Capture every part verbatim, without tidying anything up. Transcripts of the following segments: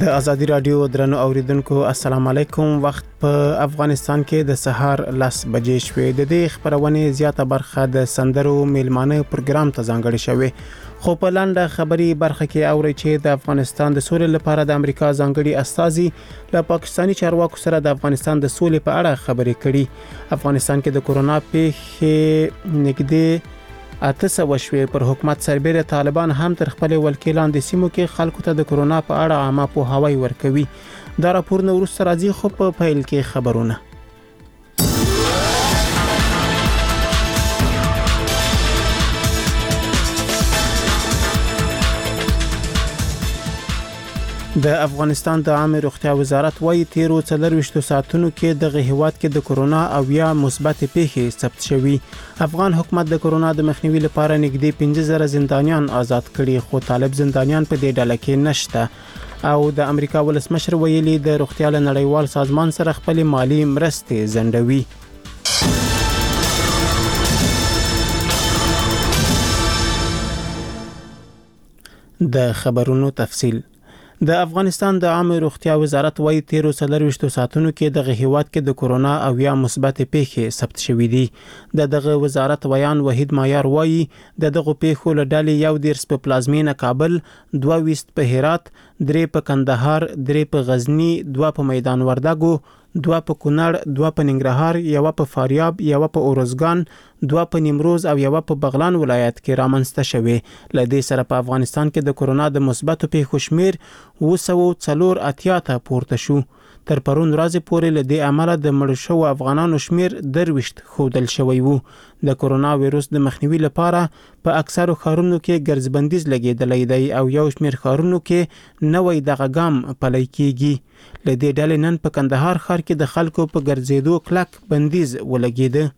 د ازادي رادیو درنو اوریدونکو السلام علیکم. وخت په افغانستان کې د سهار لس بجې شوې. د دې خبرونه زیاته برخه د سندرو میلمانه پروګرام ته ځانګړې شوې، خو په لاندې خبري برخه کې اوري چې د افغانستان د سولې لپاره د امریکا ځانګړي استازي له پاکستاني چارواکو سره د افغانستان د سولې په اړه خبرې کړي. افغانستان کې د کورونا پیښې نږدې اته سوه شوې. پر حکومت سربېره طالبان هم تر خپل ولکې لاندې سیمو کې خلکو ته د کورونا په اړه عامه پوهاوی ورکوي. دا راپور نو وروسته راځي، خو په پیل کې خبرونه. د افغانستان د عامه روغتیا وزارت وايي تیرو څلرويشتو ساعتونو کې د هیواد کې د کورونا او یا مثبت پیښې ثبت شوي. افغان حکومت د کورونا د مخنیوي لپاره نږدې پنځه زره زندانیان آزاد کړي، خو طالب زندانیان په دې ډله کې نشته. او د امریکا ولسمشر ویلي د روغتیا له نړیوال سازمان سره خپل مالی مرستې ځنډوي. د خبرونو تفصیل. د افغانستان د عامه روغتیا وزارت وايي تیرو څلرويشتو ساعتونو کې د هیواد کې د کورونا او یا مثبت پیښې ثبت شوې دي. د دغه وزارت ویان وحید مایار وايي د دغه پیښو له ډلې یو دیرش په پلازمینه کابل، دوه ویشت په هرات، درې په کندهار، درې په غزنی، دوه په میدان وردګو، دوه په کونړ، دوه په ننګرهار، یو په فاریاب، یو په اورزګان، دوه په نیمروز او یو په بغلان ولایت کې رامنځته شوې. لدې سره په افغانستان کې د کورونا د مثبتو پیښو شمیر اوه سوه څلور اتیا ته پورته شو. تر پرون ورځې پورې له دې عمله د مړ شوو افغانانو شمیر درويشت ښودل شوی وو. د کورونا وایروس د مخنیوي لپاره په اکثرو ښارونو کې ګرځبندیز لګیدلې دی او یو شمیر ښارونو کې نوې دغه ګام پلی کیږي. له دې ډلې نن په کندهار ښار کې د خلکو په ګرځېدو کلک بندیز ولګیده.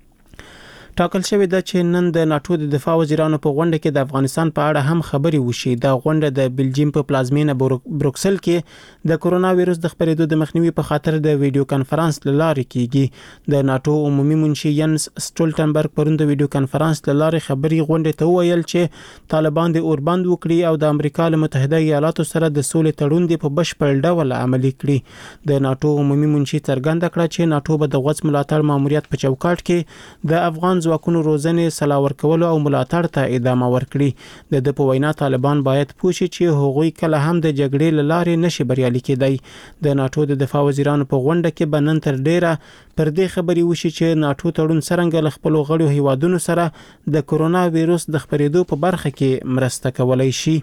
ټاکل شوی دا چې نن د ناتو د دفاع وزیرانو په غونډه کې د افغانستان په اړه هم خبري وشي. دا غونډه د بلجیم په پلازمینه بروکسل کې د کورونا وایروس د خپرېدو د مخنیوي په خاطر د ویډیو کانفرنس لارې کیږي. د ناتو عمومي منشي ینس سټولټنبرګ پرون د ویډیو کانفرنس لارې خبري غونډه ته ویل چې طالبان د اوربند وکړي او د امریکا له متحده ایالاتو سره د سولې تړون دی په بشپړ ډول عملي کړي. د ناتو عمومي منشي څرګنده کړه چې ناتو به د غوڅ ملاتړ ماموریت په چوکاټ کې د افغان ځواکونو روزنې سلا ورکولو او ملاتړ ته ادامه ورکړي. د د په وینا طالبان باید پوه شي چې هغوی کله هم د جګړې له لارې نشي بریالي کېدای. د ناتو د دفاع وزیرانو په غونډه کې به نن تر ډیره پر دې خبرې وشي چې ناتو تړون څرنګه له خپلو غړو هیوادونو سره د کورونا وایروس د خپرېدو په برخه کې مرسته کولای شي.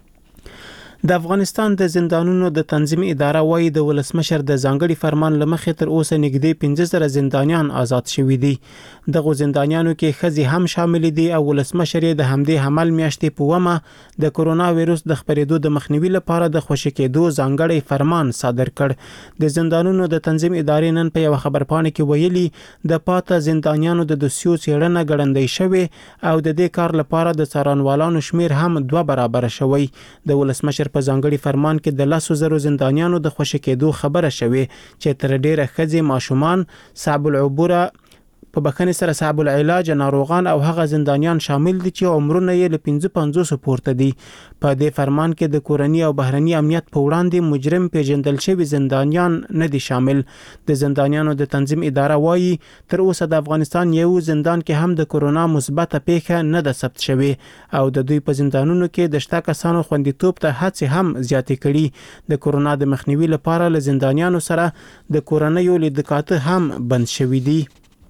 د افغانستان د زندانونو د تنظیم اداره وايي د ولسمشر د ځانګړي فرمان لمخې تر اوسه نږدې پنځه زره زندانیان آزاد شوي دي. دغه زندانیانو کې ښځې هم شامل دي او ولسمشر د همدې حمل میاشتې په ومه د کورونا وایروس د خپرېدو د مخنیوي لپاره د خوشی کېدو ځانګړي فرمان صادر کړ. د زندانونو د تنظیم ادارې نن په یو خبرپاڼه کې ویلي د پاته زندانیانو د دوسیو څېړنه ګړندۍ شوې او د دې کار لپاره د څارنوالانو شمیر هم دوه برابر شوی. د ولسمشر په ځانګړي فرمان کې د لسو زرو زندانیانو د خوشی کېدو خبره شوې چې تر ډیره ښځې، ماشومان، صعب العبوره په بخښنې سره صعب العلاج ناروغان او هغه زندانیان شامل دي چې عمرونه یې له پنځه پنځوس پورته دي. په دې فرمان کې د کورني او بهرني امنیت په وړاندې مجرم پیژندل شوی زندانیان نه دي شامل. د زندانیانو د تنظیم اداره وايي تر اوسه د افغانستان یو زندان کې هم د کورونا مثبت پیښه نه ده ثبت شوی او د دوی په زندانونو کې د شته کسانو خوندیتوب ته هڅې هم زیاتې کړي. د کورونا د مخنیوي لپاره له زندانیانو سره د کورنیو لیدکاته هم بند شوی دي.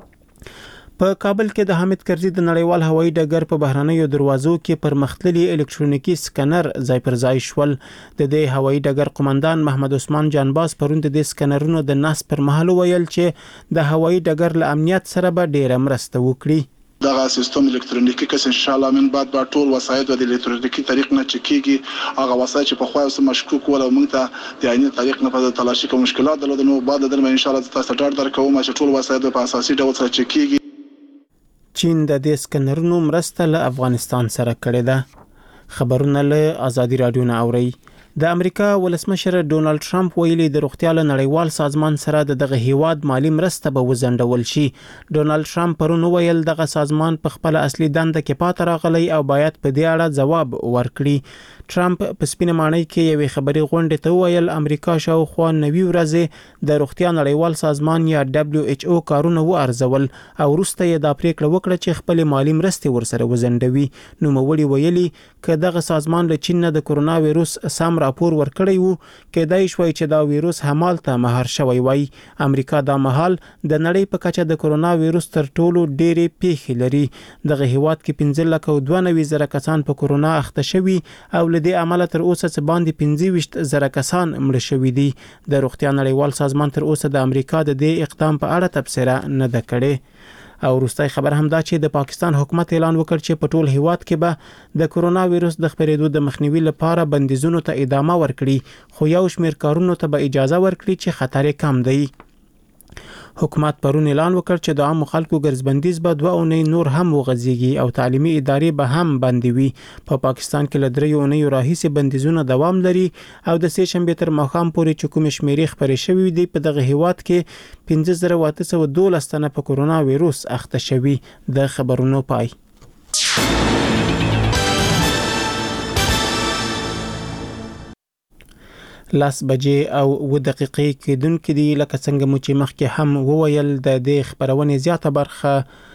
په کابل کې د حامد کرزي د نړیوال هوایي ډګر په بهرنیو دروازو کې پرمختللي الکترونیکي سکینر ځای پر ځای شول. د دې هوایي ډګر قومندان محمد عثمان جانباز پرون د دې سکینرونو د نصب پر مهال ویل چې د هوایي ډګر له امنیت سره به ډیره مرسته وکړي. دغه سیستم الکترونیکی کس ان شاء الله من بعد با ټول وسایل د الکترونیکی طریق نه چکیږي. هغه وسایل چې په خوایو سم مشکوک ولا موږ ته د عیني طریق نه په تلاشي کوم مشکلات درلود نو بعد درمه ان شاء الله تاسو ډاډ درکوم چې ټول وسایل په اساسي ډول سره چکیږي. چین د دې سکینرونو مرسته له افغانستان سره کړې ده. خبرونه له ازادي رادیو نه اوري. د امریکا ولسمشر ډونالد ټرمپ ویلي د روغتیا له نړیوال سازمان سره دغه هیواد مالی مرسته به وزندول شي. ډونالد ټرمپ پرون ویل دغه سازمان په خپل اصلي دنده کې پاتې راغلی او باید په دې اړه ځواب ورکړي. ټرمپ په سپینه ماڼۍ کې یوې خبري غونډې ته ویل امریکا شاوخوا نوي ورځې د روغتیا نړیوال سازمان یا دبليو ایچ او کارونه وارزول او وروسته یې دا پریکړه وکړه چې خپل مالی مرستې ورسره وزندوي. نو موړي ویلي ک دغه سازمان له چین نه د کورونا وایروس سم راپور ورکړی وو کېدای شوی چې دا وایروس همالته مهار شوی وای. امریکا دا مهال د نړۍ په کچه د کورونا وایروس تر ټولو ډېرې پیښې لري. دغه هیواد کې پنځه لکه دوه نوي زره کسان په کورونا اخته شوي او لدې عمله تر اوسه څه باندې پنځه ویشت زره کسان مړه شوي دي. د روغتیا نړیوال سازمان تر اوسه د امریکا د دې اقدام په اړه تبصره نه ده کړې. او وروستۍ خبر هم دا چې د پاکستان حکومت اعلان وکړ چې په ټول هیواد کې به د کورونا وایروس د خپرېدو د مخنیوي لپاره بندیزونو ته ادامه ورکړي، خو یو شمېر کارونو ته به اجازه ورکړي چې خطر کم دی. حکومت پرون اعلان وکړ چې د عام خلکو ګرځبندیز به دوه اونۍ نور هم وغځيږي او تعلیمي ادارې به هم بندي وي. په پاکستان کې له درې اونۍ راهیسې بندیزونه دوام لري او د سې شنبې تر ماښام پورې چې کوم شمیرې خبرې شوې دي په دغه هیواد کې پنځه زره اته سوه دولس تنه په کورونا وایروس اخته شوي. د خبرونو پای. لاس بجې او و دقیقې کېدونکې دي. لکه څنګه مو چې مخکې هم وویل د دې خبرونې زیاته برخه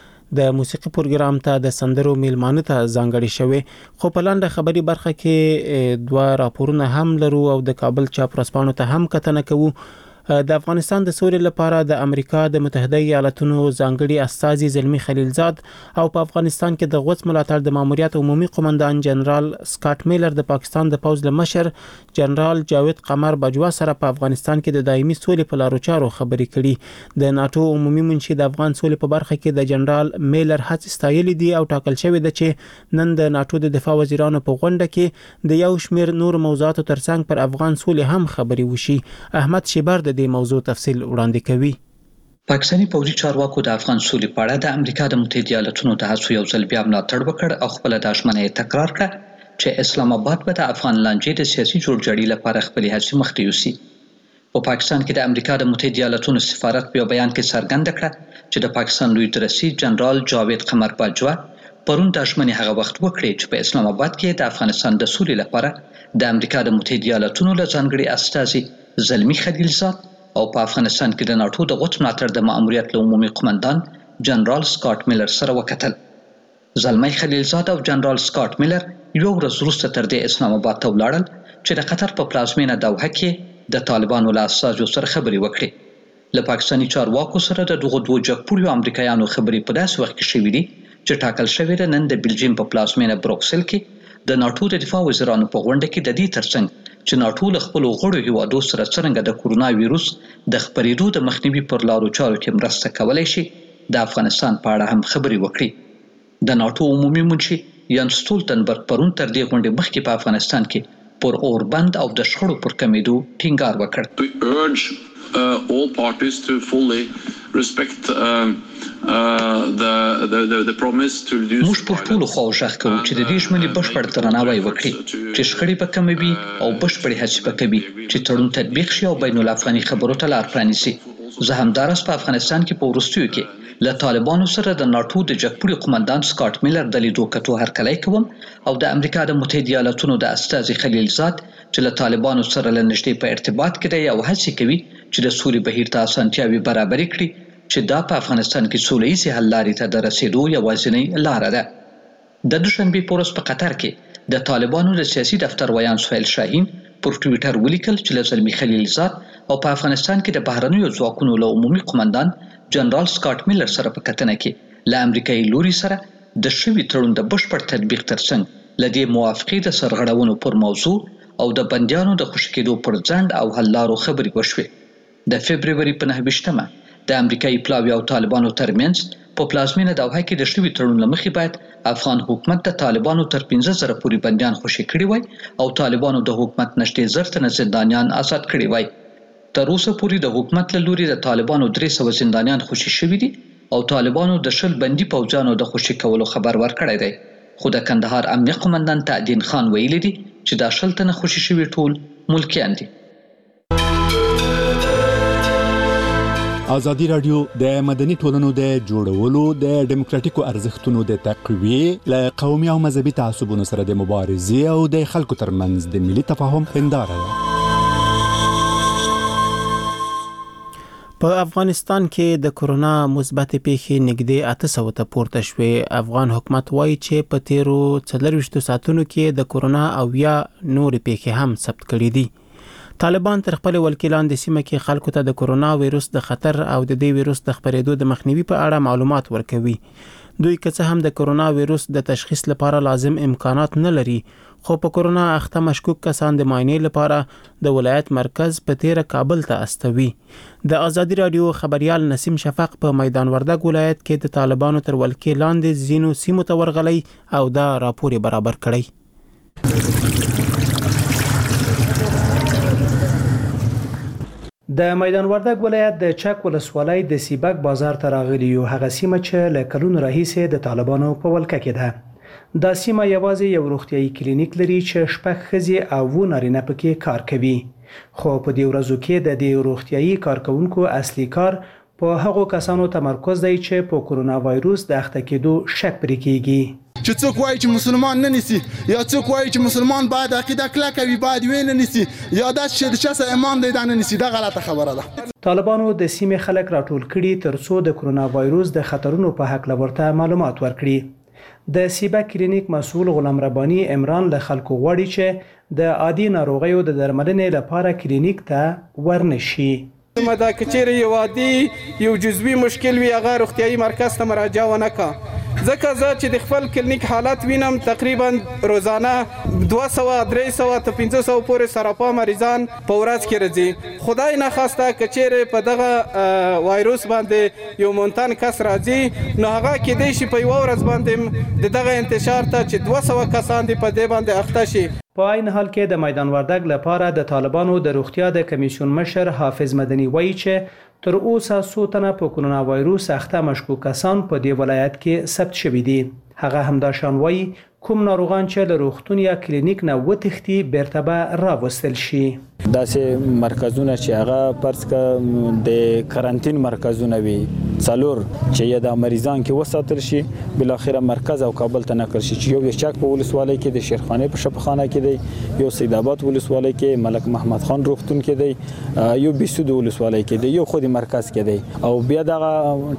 د موسیقي پروګرام ته د سندرو میلمانه ته ځانګړې شوې. خو په لاندې خبري برخه کې دوه راپورونه هم لرو او د کابل چاپ ورځپاڼو ته هم کتنه کوو. د افغانستان د سولې لپاره د امریکا د متحده ایالاتونو ځانګړي استازي زلمی خلیلزاد او په افغانستان کې د غوڅ ملاتړ د ماموریت عمومي قومندان جنرال سکاټ میلر د پاکستان د پوځ له مشر جنرال جاوید قمر بجوا سره په افغانستان کې د دایمي سولې په لارو چارو خبرې کړي. د ناتو عمومي منشي د افغان سولې په برخه کې د جنرال میلر هڅې ستایلې دي او ټاکل شوی دی چې نن د ناتو د دفاع وزیرانو په غونډه کې د یو شمېر نور موضوعاتو ترڅنګ پر افغان سولې هم خبرې وشي. احمد شیبر د دې موضوع تفصیل وړاندې کوي. پاکستاني پوځي چارواکو د افغان سولې په اړه د امریکا د متحده ایالاتونو د هڅو یو ځل بیا ملاتړ وکړ او خپل د ژمنې تکرار کړ چې اسلام آباد به د افغان لانجې د سیاسي جوړجاړي لپاره خپل هڅې مخته یوسي. په پاکستان کې د امریکا د متحده ایالاتونو سفارت په بیان کې څرګنده کړه چې د پاکستان لوی درسي جنرال جاوید قمر بجوا پرون د ژمنې هغه وخت وکړي چې په اسلام آباد کې د افغانستان د سولې لپاره د امریکا د متحده ایالاتونو له ځانګړي استازي زلمی خلیلزاد او په افغانستان کې د ناتو د غوڅ ملاتړ د ماموریت له عمومي قومندان جنرال سکاټ میلر سره وکتل. زلمی خلیلزاد او جنرال سکاټ میلر یو ورځ وروسته تر دې اسلام آباد ته ولاړل چې د قطر په پلازمینه دوحه کې د طالبانو له استازو سره خبرې وکړي. له پاکستاني چارواکو سره د دغو دوه جګپوړیو امریکایانو خبرې په داسې وخت کې شوې دي چې ټاکل شوې ده نن د بلجیم په پلازمینه بروکسل کې د ناتو د دفاع وزیرانو په غونډه کې د دې ترڅنګ چې ناتو له خپلو غړو هیوادو سره څرنګه د کورونا وایروس د خپرېدو د مخنیوي پر لارو چارو کې مرسته کولی شي د افغانستان په اړه هم خبرې وکړي. د ناتو عمومي منشي یانس ستولتنبرګ پرون تر دې غونډې مخکې په افغانستان کې پر اوربند او د شخړو پر کمیدو ټینګار وکړ. We urge uh, all parties to fully respect uh, uh, the, the, the, the promise to reduce موږ پر ټولو خواو غږ کوو چې د دې ژمنې بشپړ درناوی وکړي چې شخړې به کموي او بشپړې هڅې به کوي چې تړون تطبیق شي او بین الافغاني خبرو ته لار پرانیسي. زه همداراز په افغانستان کې په وروستیو کې له طالبانو سره د ناتو د جګپوړي قومندان سکاټ میلر د لیدو کتو هرکلی کوم او د امریکا د متحده ایالاتونو د استازي خلیلزاد چې له طالبانو سره له نږدې په ارتباط کې دی او هڅې کوي چې د سولې بهیر ته اسانتیاوې برابرې کړي چې دا په افغانستان کې سوله ییزې حل لارې ته د رسېدو یوازینۍ لاره ده. د دوشنبې په ورځ په قطر کې د طالبانو د سیاسي دفتر ویان سهیل شاهین پر ټویټر ولیکل چې له زلمی خلیلزاد او په افغانستان کې د بهرنیو ځواکونو له عمومي قومندان جنرال سکاټ میلر سره په کتنه کې له امریکایي لوري سره د شوي تړون د بشپړ تطبیق ترڅنګ له دې موافقې د سرغړونو پر موضوع او د بندیانو د خوشي کېدو پر ځنډ او حل لارو خبرې وشوې. د فبروري په نهه ویشتمه د امریکایي پلاوي او طالبانو ترمنځ په پلازمینه دوحه کې د شوي تړون له مخې باید افغان حکومت د طالبانو تر پنځه زره پورې بندیان خوشي کړي وای او طالبانو د حکومت نږدې زر تنه زندانیان آزاد کړي وای. تر اوسه پورې د حکومت له لوري د طالبانو درې سوه زندانیان خوشي شوي دي او طالبانو د شل بندي پوځیانو د خوشي کولو خبر ورکړی دی. خو د کندهار امنیه قومندان تعدین خان ویلي دي چې دا شل تنه خوشي شوي ټول ملکیان دي. ازادي راډیو د مدني ټولنو د جوړولو د ډیموکراتیکو ارزښتونو د تقویې له قومي او مذهبي تعصبونو سره د مبارزې او د خلکو ترمنځ د ملي تفاهم هنداره ده. په افغانستان کې د کرونا مثبت پیښې نږدې اته سوه ته پورته شوې. افغان حکومت وایي چې په تیرو څلرویشتو ساعتونو کې د کرونا او یا نور پیښې هم ثبت کړې دي. طالبان تر خپل ولکیلان د سیمه کې خلکو ته د کرونا وایروس د خطر او د دې وایروس د خپرېدو د مخنیوي په اړه معلومات ورکوي. دوی که څه هم د کرونا وایروس د تشخیص لپاره لازم امکانات نه لري، خو په کرونا اخته مشکوک کسان د معاینې لپاره د ولایت مرکز په تیره کابل ته استوي. د ازادي راډیو خبريال نسیم شفق په میدان وردګ ولایت کې د طالبانو تر ولکې لاندې ځینو سیمو ته ورغلی او دا راپور برابر کړی. د میدان وردګ ولایت د چک ولسوالۍ د سیبک بازار ته راغلی یو هغه سیمه چې له کلونو راهیسې د طالبانو په ولکه کې ده. دا سیمه یوازې یو روغتیايي کلینیک لري چې شپږ ښځې او اووه نارینه پکې کار کوي، خو په دې ورځو کې د دې روغتیايي کارکونکو اصلي کار په هغو کسانو تمرکز دی چې په کرونا وایروس د اخته کېدو شک پرې کېږي. چې څوک وایي چې مسلمان نه نیسي یا څوک وایي چې مسلمان باید عقیده کلکه وي باید وی نه نیسي یا دا چې د چا سره ایمان دی دا نه نیسي، دا غلطه خبره ده. طالبانو د سیمې خلک راټول کړي تر څو د کرونا وایروس د خطرونو په حق ورته معلومات ورکړي. د سیبک کلینیک مسؤل غلام ربانی عمران له خلکو غواړي چې د عادي ناروغیو د درملنې لپاره کلینیک ته ورنشي. دا کچېره یو عادي یو جزوي مشکل وي هغه روغتیايي مرکز ته مراجعه ونه کا، ځکه زه چې د خپل کلینیک حالت وینم تقریبا روزانه دوه سوه درې سوه ته پنځه سوه پورې سراپا مریضان په ورځ کې راځي. خدای نخواسته کچېره په دغه وایروس باندې یو مونتن کس راځي نو هغه کېدای شي په یو ورځ باندې د دغه انتشار ته چې دوه سوه کسان دي په دې باندې اخته شي. په عین حال کې د میدان وردګ لپاره د طالبانو د روغتیا د کمیسیون مشر حافظ مدني وایي چې تر اوسه څو تنه په کرونا وایروس اخته مشکوک کسان په دې ولایت کې ثبت شوي دي. هغه همداشان وایي کوم ناروغان چې له روغتون یا کلینیک نه وتښتي بیرته به راوستل شي. داسې مرکزونه چې هغه پرس که د کارانتین مرکزونه وي څلور چې یا د مریضان کې وساتل شي بل اخره مرکز او کابل ته نقل شي، چې یو د چک په ولسوالۍ کې د شیرخانه په شفاخانه کې دی، یو سید آباد ولسوالۍ کې ملک محمد خان روغتون کې دی، یو بیسود ولسوالۍ کې دی، یو خودي مرکز کې دی، او بیا دغه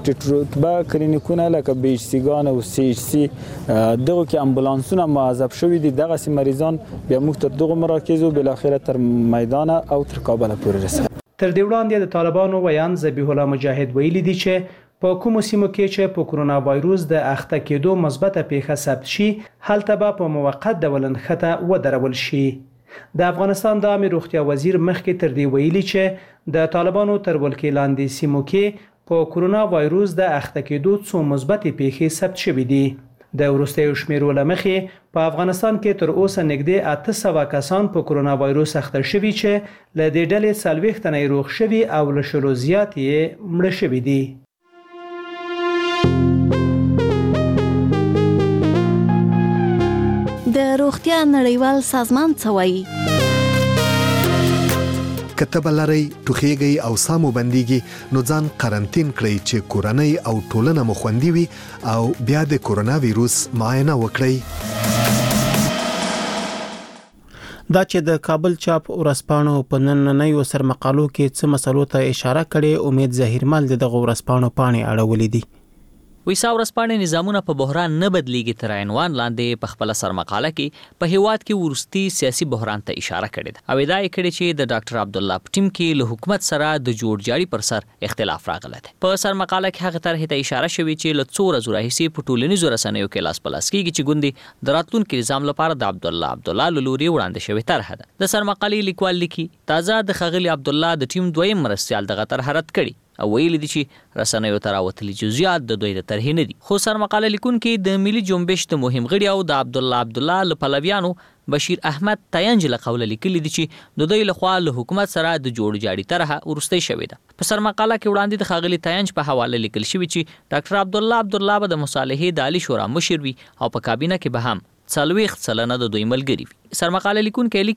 رتبه کلینیکونه لکه بی ایچ سی ګان او سی ایچ سی دغه کې امبولانسونه معذب شوي دي. دغه سي مریضان بیا موږ تر دغه مراکزو بل اخره تر میدان او تر کابل پورې رسېږي. تر دې وړاندې د طالبانو ویان ذبیح الله مجاهد ویلي دي چې په کومو سیمو کې چې په کرونا وایروس د اخته کېدو مثبته پیښه ثبت شي هلته به په موقت ډول نښته ودرول شي. د افغانستان د عامه روغتیا وزیر مخکې تر دې ویلي چې د طالبانو تر ولکې لاندې سیمو کې په کرونا وایروس د اخته کېدو څو مثبتې پیښې ثبت شوي دي. د وروستیو شمیرو له مخې په افغانستان کې تر اوسه نږدې اته سوه کسان په کرونا وایروس اخته شوي چې له دې ډلې څلوېښت تنه یې روغ شوي او له شلو زیات یې مړه شوي دي. د روغتیا نړیوال سازمان څه وایي؟ کتب لري ټوخیږي او سامو بنديږي نو ځان قرنټین کړئ چې کورنۍ او ټولنه مو خوندي وي او بیا د کرونا وایروس معاینه وکړئ. دا چې د کابل چاپ ورسپانو په نننیو سرمقالو کې څه مسلو ته اشاره کړي، امید ظاهرمل دغه ورسپانو پاڼې اړولې دي. ویسا ورسپانې نظامونه په بحران نه بدلیږي تر عنوان لاندې په خپل سرمقاله کې په هیواد کې ورستي سیاسي بحران ته اشاره کړې ده او ادعا یې کړې چې د ډاکټر عبد الله په ټیم کې له حکومت سره د جوړ جاړي پر سر اختلاف راغلی دی. په سرمقاله کې هغه طرح ته اشاره شوې چې له څو ورځو راهیسې په ټولنیزو رسنیو کې لاس په لاس کېږي چې ګوندې د راتلونکي نظام لپاره د عبد الله عبد الله له لوري وړاندې شوې طرحه ده. د سرمقالې لیکوال لیکي تازه د ښاغلي عبد الله د ټیم دویم مرستیال دغه طرحه رد کړي او ویل دي چې رسنیو ته راوتلي جزئیات د دوی د طرحې نه دي. خو سرمقاله لیکونکي د ملي جنبش د مهم غړي او د عبد الله عبد الله له پلویانو بشیر احمد تاینج له قوله لیکلي دي چې د دوی لخوا له حکومت سره د جوړ جاړي طرحه ورستی شوې ده. په سرمقاله کې وړاندې د ښاغلي تاینج په حواله لیکل شوي چې ډاکټر عبد الله عبد الله به د مصالحې د عالی شورا مشر وي او په کابینه کې به هم څلوېښت سلنه د دوی ملګري وي. سرمقاله لیکونکي لیکي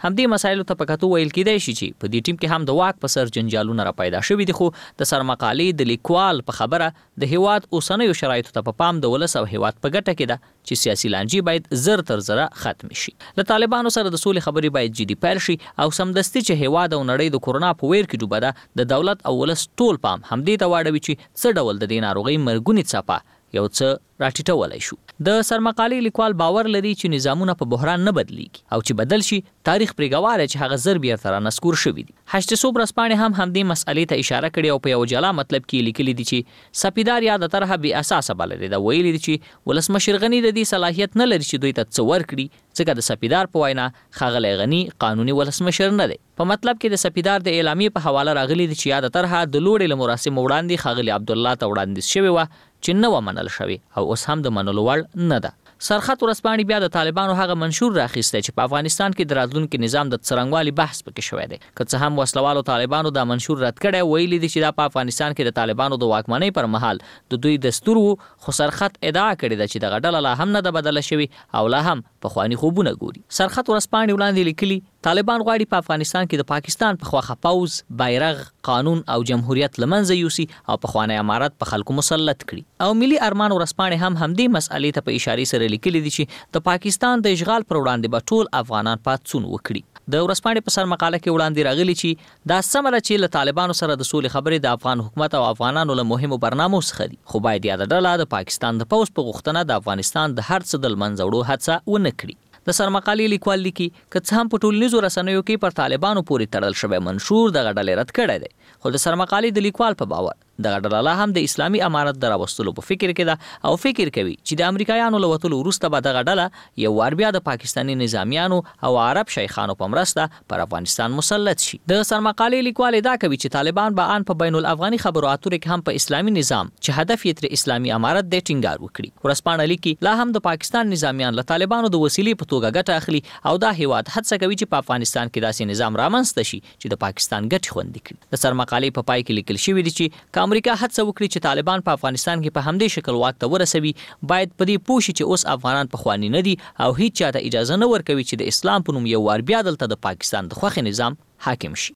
همدې مسایلو ته په کتو ویل کېدای شي چې په دې ټیم کې هم د واک په سر جنجالونه را پیدا شوي دي، خو د سرمقالې د لیکوال په خبره د هیواد اوسنیو شرایطو ته په پام د ولس او هیواد په ګټه کې ده چې سیاسي لانجې باید زر تر زره ختم شي. له طالبانو سره د سولې خبرې باید جدي پیل شي او سمدستي چې هیواد او نړۍ د کورونا په ویر کې ډوبه ده، د دولت او ولس ټول پام همدې ته واړوي چې څه ډول د دې ناروغۍ مرګونې څپه یو څه راټیټولی شو. د سرمقالې لیکوال باور لري چې نظامونه په بحران نه بدلیږي او چې بدل شي تاریخ پرېږواری چې هغه زر بیرته رانسکور شوي دي. هشت صوب ورځپاڼې هم همدې مسئلې ته اشاره کړې او په یو جلا مطلب کې لیکلي دي چې سپیدار یا د طرحه بې اساسه بللې ده. ویلي دي چې ولسمشر غني د دې صلاحیت نه لري چې دوی ته څه ورکړي، ځکه د سپیدار په وینا ښاغلی غني قانوني ولسمشر نه دی. په مطلب کې د سپیدار د اعلامیې په حواله راغلي دي چې یا د طرحه د لوړې له مراسمو وړاندې ښاغلي عبدالله ته وړاندیز شوې وه چې نه وه منل شوې او اوس هم د منلو وړ نه ده. سرخط ورځپاڼې بیا د طالبانو هغه منشور راخیستی چې په افغانستان کې د راتلونکي نظام د څرنګوالي بحث پکې شوی دی. که څه هم وسلوالو طالبانو دا منشور رد کړی، ویلي دي چې دا په افغانستان کې د طالبانو د واکمنۍ پر مهال د دوی دستور و، خو سرخط ادعا کړې ده چې دغه ډله لا هم نه ده بدله شوې او لا هم پخواني خوبونه ګوري. سرخط ورځپاڼې وړاندې لیکلي طالبان غواړي په افغانستان کې د پاکستان په خواخه پوز، بیرغ، قانون او جمهوریت لمنځه یوسي او پخوانی امارت په خلکو مسلط کړي. او ملي ارمان ورځپاڼې هم همدې مسئلې ته په اشارې سره لیکلي دي چې د پاکستان د اشغال پر وړاندې به ټول افغانان پاڅون وکړي. د ورځپاڼې په سر مقاله کې وړاندې راغلي چې دا سمه ده چې له طالبانو سره د سولې خبرې د افغان حکومت او افغانانو له مهمو برنامو څخه دي، خو باید یاده ډله د پاکستان د پوځ په غوښتنه د افغانستان د هر څه د لمنځه وړو هڅه ونه کړي. د سرمقالې لیکوال لیکي که څه هم په ټولنیزو رسنیو کې پر طالبانو پورې تړل شوی منشور دغه ډلې رد کړی دی، خو د سرمقالې د لیکوال په باور دغه ډله لا هم د اسلامي امارت د راوستلو په فکر کې ده او فکر کوي چې د امریکایانو له وتلو وروسته به دغه ډله یو وار بیا د پاکستاني نظامیانو او عرب شیخانو په مرسته پر افغانستان مسلط شي. د سرمقالې لیکوال ادعا کوي چې طالبان به ان په بین الافغاني خبرو اترو کې هم په اسلامي نظام چې هدف یې تر اسلامي امارت دی ټینګار وکړي. ورځپاڼه لیکي لا هم د پاکستان نظامیان له طالبانو د وسیلې په توګه ګټه اخلي او دا هیواد هڅه کوي چې په افغانستان کې داسې نظام رامنځته شي چې د پاکستان ګټې خوندي کړي. د سرمقالې په پای کې لیکل شوي دي چې که امریکا هڅه وکړي چې طالبان په افغانستان کې په همدې شکل واک ته ورسوي، باید په دې پوه شي چې اوس افغانان پخواني نه دي او هیڅ چا ته اجازه نه ورکوي چې د اسلام په نوم یو وار بیا دلته د پاکستان د خوښې نظام حاکم شي.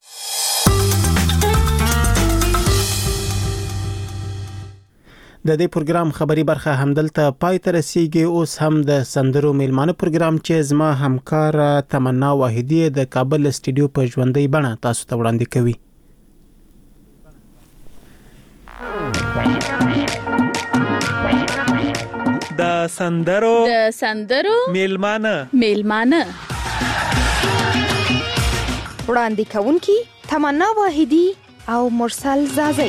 د دې پروګرام خبري برخه همدلته پای ته رسیږي. اوس هم د سندرو میلمانه پروګرام چې زما همکار تمنا واحدی د کابل استودیو په ژوندۍ بڼه تاسو ته وړاندې کوي. د سندرو د سندرو میلمانه میلمانه وړاندې کوونکی تمنا واحدی او مرسل زازی.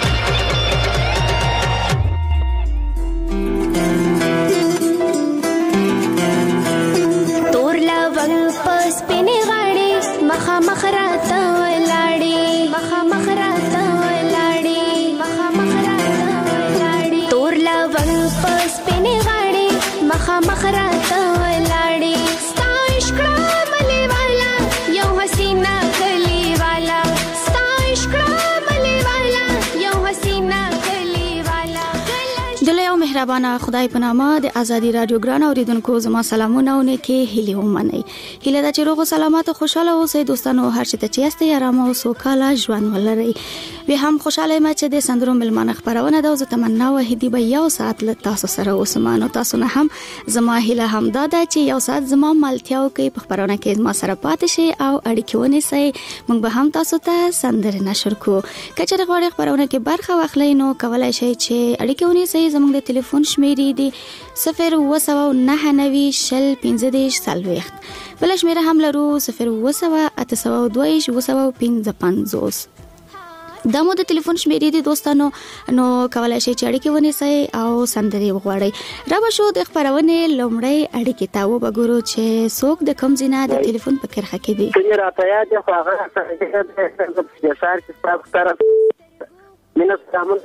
تور لونګ پس پینې غاړې مخه مخ راته ولاړې مخه مخ راته ولاړې مخه مخ راته ولاړې تور لونګ پس پینې غاړې مخه مخ راته ولاړې ستا عشق ملي والا یو حسینا کلی والا ستا عشق ملي والا یو حسینا کلی والا. د لوی او مهربانه خدای په نامه د ازادي رادیو ګران اوریدونکو زما سلامونه او نیکي هیله ومنئ. هیله ده چې روغ او سلامت او خوشاله اوسئ دوستانو، هر څه ته چې یاستئ آرام او سوکاله ژوند ولرئ. به هم خوشاله یم چې د سندرو ملمانه خبرونه ده او زه تمنا واحدی به یو ساعت له تاسو سره اوسم. نو تاسو نه هم زما هیله هم دا ده چې یو ساعت زما مالتیاو کې په خبرونه کې زما سره پاتې شئ او اړیکې ونیسئ. موږ به هم تاسو ته سندرې نشر کوو. که چېرې غواړئ خبرونه کې برخه واخلئ نو کولی شئ چې اړیکې ونیسئ. زموږ د ټلیفون شمیرې دي صفر اووه سوه نهه نوي شل پنځه دېرش څلوېښت. بله شمیره هم لرو صفر اووه سوه اته سوه دوه ویشت اووه سوه پنځه پنځوس. دا مو د ټلیفون شمیرې دي دوستانو، نو کولی شئ چې اړیکې ونیسئ او سندرې وغواړئ. را به شو د خپرونې لومړۍ اړیکې ته وبګورو چې څوک د کوم ځای نه د ټلیفون په کرښه کې دي. کومې راته یاد دي خو هغه د ښار کې ستاسو طرف مینه سلامونه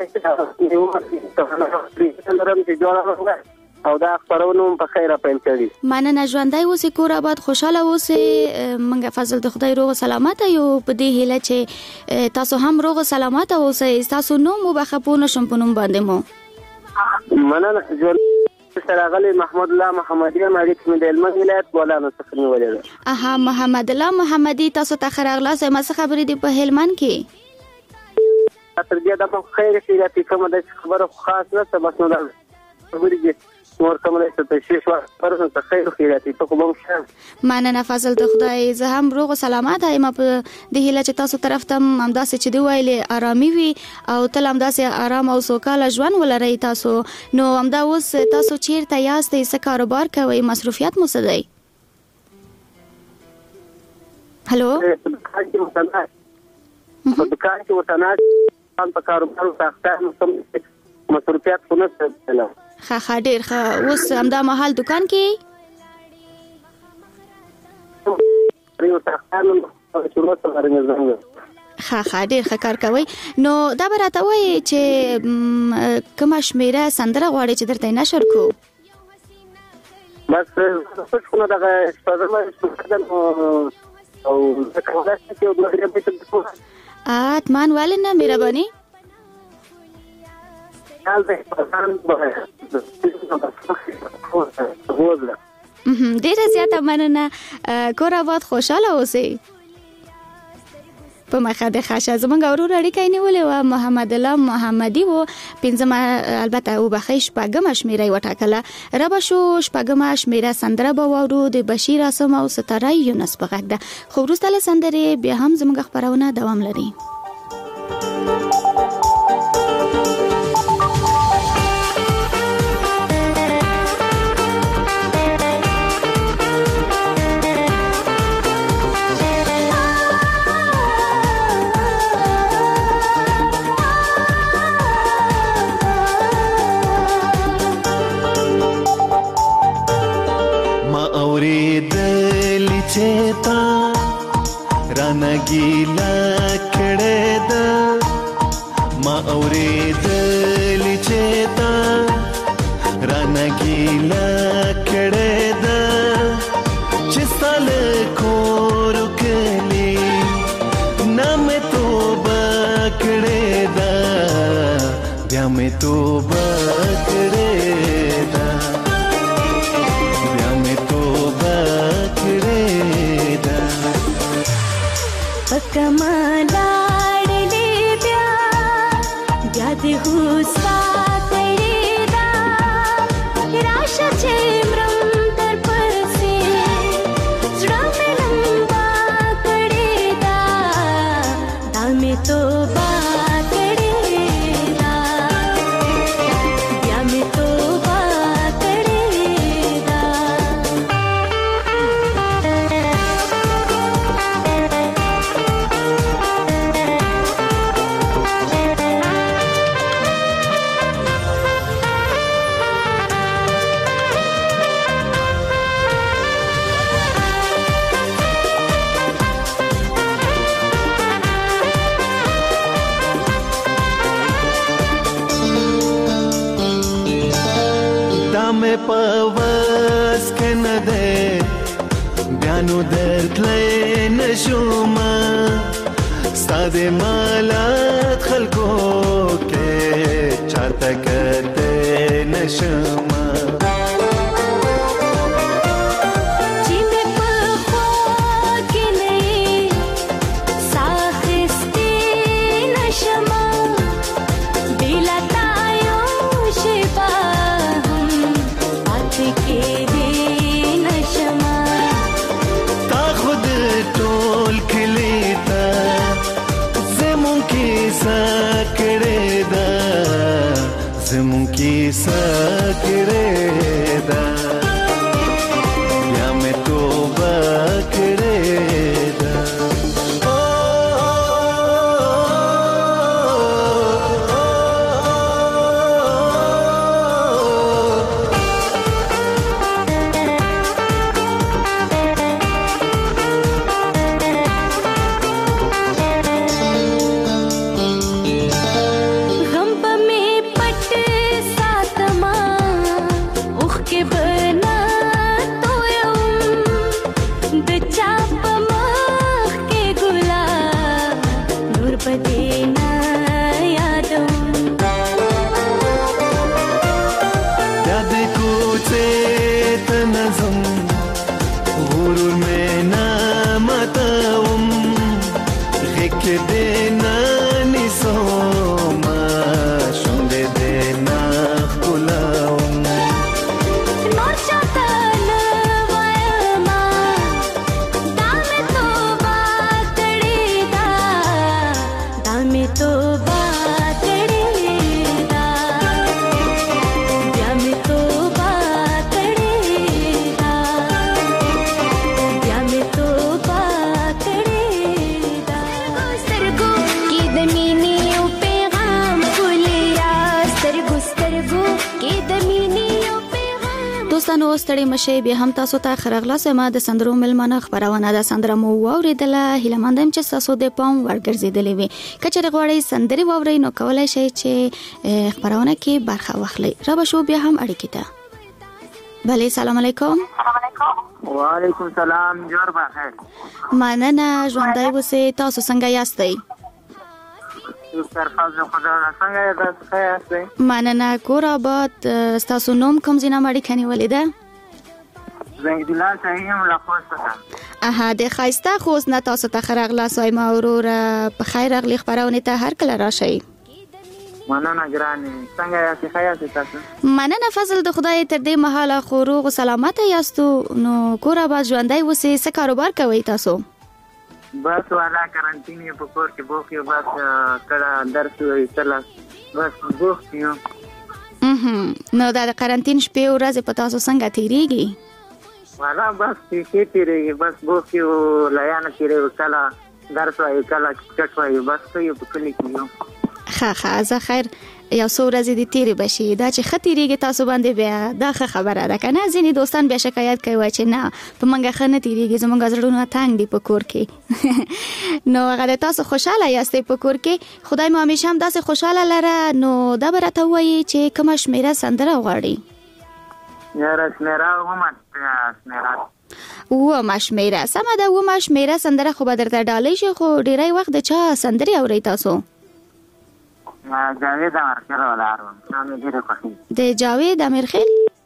چې جوړه او دا خبرونه په خیره پېل کړي. مننه، ژوندی اوسئ، کور آباد، خوشاله اوسئ. منګه فضل د خدای روغ سلامت یو په دې هیله چې تاسو هم روغ سلامت اوسئ. تاسو نوم مو بخښه پوه نشم په نوم باندې مو مننه. ژوند سره غلی محمد الله محمدي ماګي چې د هلمند ولایت بولانو څخه نیولې ده. اها محمد الله محمدي تاسو ته خراغلاس ما څه خبرې دي په هلمند کې؟ تر دې د په خیر کې راته کومه د خبره خاص نه څه بس نو دا خبرې دي نور کومه څه ته شي شو پرسن ته خیر خو راته ته کوم شه مننه فضل ته خدای زه هم روغ او سلامات یم په د هیله چې تاسو طرف ته همداسې چې دی ویلې آرامي وي او تل همداسې آرام او سوکاله ژوند ولرئ تاسو. نو همدا اوس تاسو چیرته یاستئ څه کاروبار کوئ مصروفیت مو څه دی؟ هلو په دکان کې وتنه په دکان کې وتنه په کاروبار ساخته مصروفیت خو نه څه ښه ښه ډېر ښه. اوس همدا مهال دکان کې ښه ښه ډېر ښه کار کوئ. نو دا به راته وایي چې کومه شمېره سندره غواړئ چې درته یې نشر کړو؟ بس څه خو نه دغه شپږمه او زه کولی شم چې یو دوه درې بیته درکړم. اطمان ولې نه مهرباني؟ ډیره زیاته مننه. کور آباد خوشاله اوسئ. په مخه د خاشه زمونږ ورور اړیکه نیولې وه محمد الله محمدي و پنځمه البته وبخښئ شپږمه شمېره یې وټاکله. ربه شو شپږمه شمېره سندره به واورو د بشیر اسم او ستاره یونس په غږ ده. خو وروسته له سندرې بیا هم زموږ خپرونه دوام لري. چتا رانا گیلا کړه دا ما اورېدل چتا رانا گیلا کړه دا چې سال کور کلی نام توبه کړه دا بیا مې توبه کړه دا بیا مې توبه کمالاړلې بیا بیا دې هوسا کړې دا راشه چې مرم در پسې زړه مې لمبا کړې دا دا مې توبه کړې دا بیا مې توبه کړې دا. مې پوس کې نه ده بیا نو درتلې نشوم ستاسو مالات خلکو کې چاته کته نشوم سکړه دا یا مې توبه کړې دا. غم په مې پټ ساتما دوستانو ستړي مشه به هم تاسو ته خرغلاس ما د سندرو ملمنه خبرونه د سندره مو اوریدله هیلمندم چې تاسو د پام ورګرځیدلې وي کچره غوړی سندري ووري نو کولای شئ چې خبرونه کې برخه واخلئ را به شو بیا هم اړیکې ته بله سلام علیکم وعلیکم السلام جوړ بخیر مننه ژوندۍ اوسئ تاسو څنګه یاستئ سرفاز خدا څنګه تاسو ښه یاستئ مننه کور آباد تاسو نوم کوم ځای نه مړی کني ولیده زنګ دلال صحیح له خوسته اها د خایسته خوس نه تاسو ته خرغلا سوي ما اورور په خیر اغلی خبرونه ته هر کله راشي مننه ګرانه څنګه یاستئ ښه یاستئ تاسو مننه فضل د خدای تر دې مهاله خو روغ سلامت یاستو نو کور آباد ژوندۍ اوسئ څه کاروبار کوي تاسو بس والا کرانتین په کور کې بوخ یو بس کړه درس وی چلا بس بوخ یو اها نو دا کرانتین شپې ورځې په تاسو څنګه تیریږي والا بس کې تیریږي بس بوخ یو لایانه تیریږي کلا درس وی کلا چټ وی بس یو په کلی کې یو ښه ښه زه خیر یو څو ورځې دې تیرې بشي دا چې ښه تیریږي تاسو باندې بیا دا ښه خبره ده که نه ځینې دوستان بیا شکایت کوي چې نه په موږ ښه نه تیریږي زموږ زړونه تنګ دي په کور کې نو هغه د تاسو خوشحاله یاستئ په کور کې خدای مو همیشه هم داسې خوشحاله لره نو دا به راته ووایي چې کومه شمېره سندره غواړي یاره شمېره ومه شمېره اوومه شمېره سمه ده اوومه شمېره سندره خو به درته ډالۍ شي خو ډېری وخت د چا سندرې اورئ تاسو جاوید امرخیل ولارم نامې ډېره خوښي د جاوید امرخیل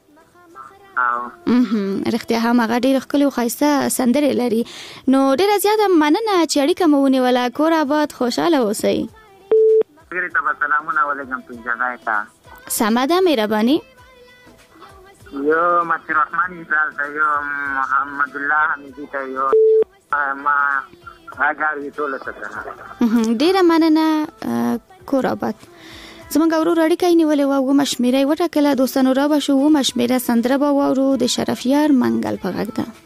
او رښتیا هم هغه ډېر ښکلي او ښایسته سندرې لري نو ډېره زیاته مننه چې اړیکه مو ونیوله کور آباد خوشحاله اوسئ ملګري ته به سلامونه ولېږم په اجازه ته سمه ده مهرباني یو مسیر رحمان مثال ته یو محمد الله حمیدي ته یو ما هغه ټول ته ډېره مننه کور آباد زمونږ ورور اړیکه یې نیولې وه اوومه شمېره یې وټاکله دوستانو را به شو اوومه شمېره سندره به واورو د شرفیار منګل په غږ ده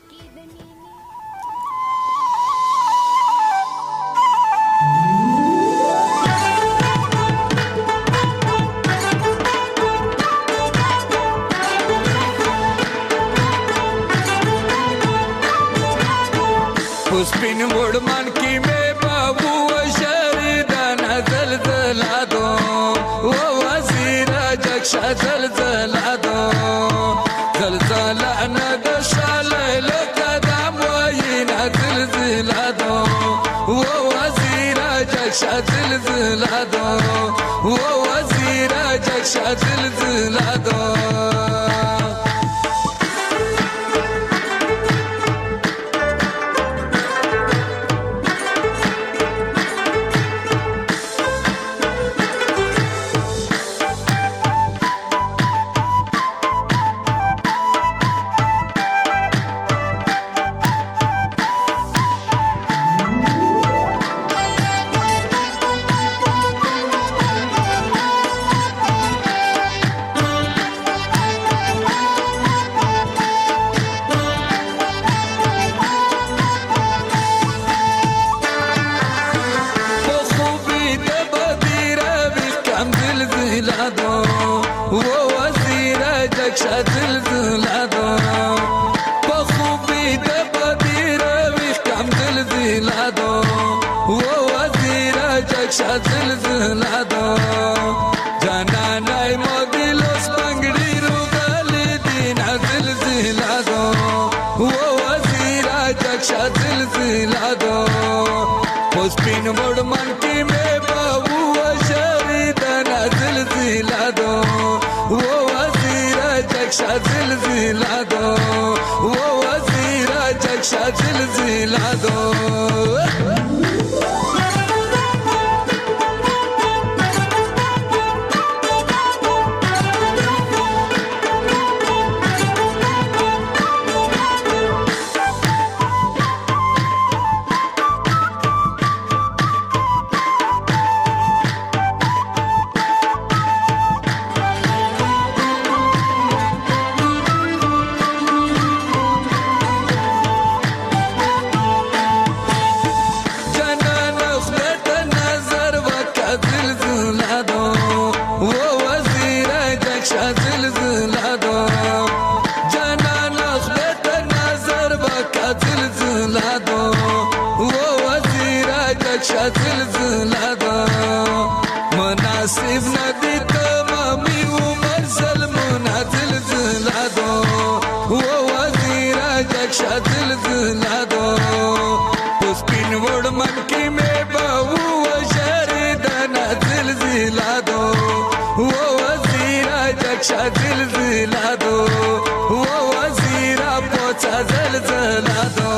سپین وړمان کې مې بابو شریدان زلزلہ دو او وزیر جکشا زلزلہ دو زلزلہ ند شال قدم وینا زلزلہ دو او وزیر جکشا زلزلہ دو او وزیر جکشا زلزلہ دو جکشا زلزلا دو و وزیرا پوچا زلزلا دو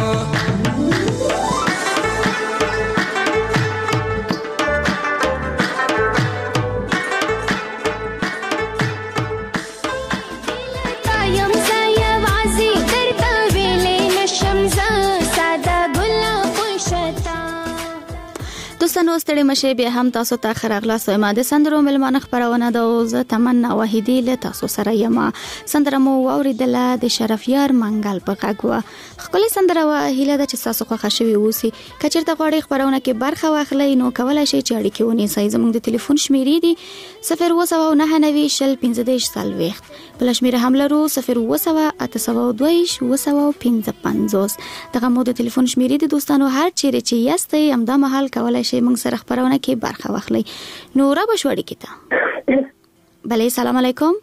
دوستانو ستړي مشه بیا هم تاسو ته خراغلا سوما د سندرو ملمانه خبرونه د اوز تمنا وحیدی له تاسو سره یم سندره مو اوریدله د شرفیار منګل په غږ خپل سندره وا هیله د چې تاسو خو خښوي اوسي کچرته غوړي خبرونه کې برخه واخلئ نو کولای شئ چې اړیکه ونی سي زموږ د ټلیفون شمیرې دي صفر اووه سوه نهه نوي شل پنځه دېرش څلوېښت بل شمیره هم لرو صفر اووه سوه اته سوه دوه ویشت اووه سوه پنځه پنځوس دغه مو د ټلیفون شمیرې دي دوستانو هر چیرې چې یاستئ همدا مهال کولای شئ موږ سره خبرونه کې برخه واخلئ نو را بشوړی کیته بله سلام علیکم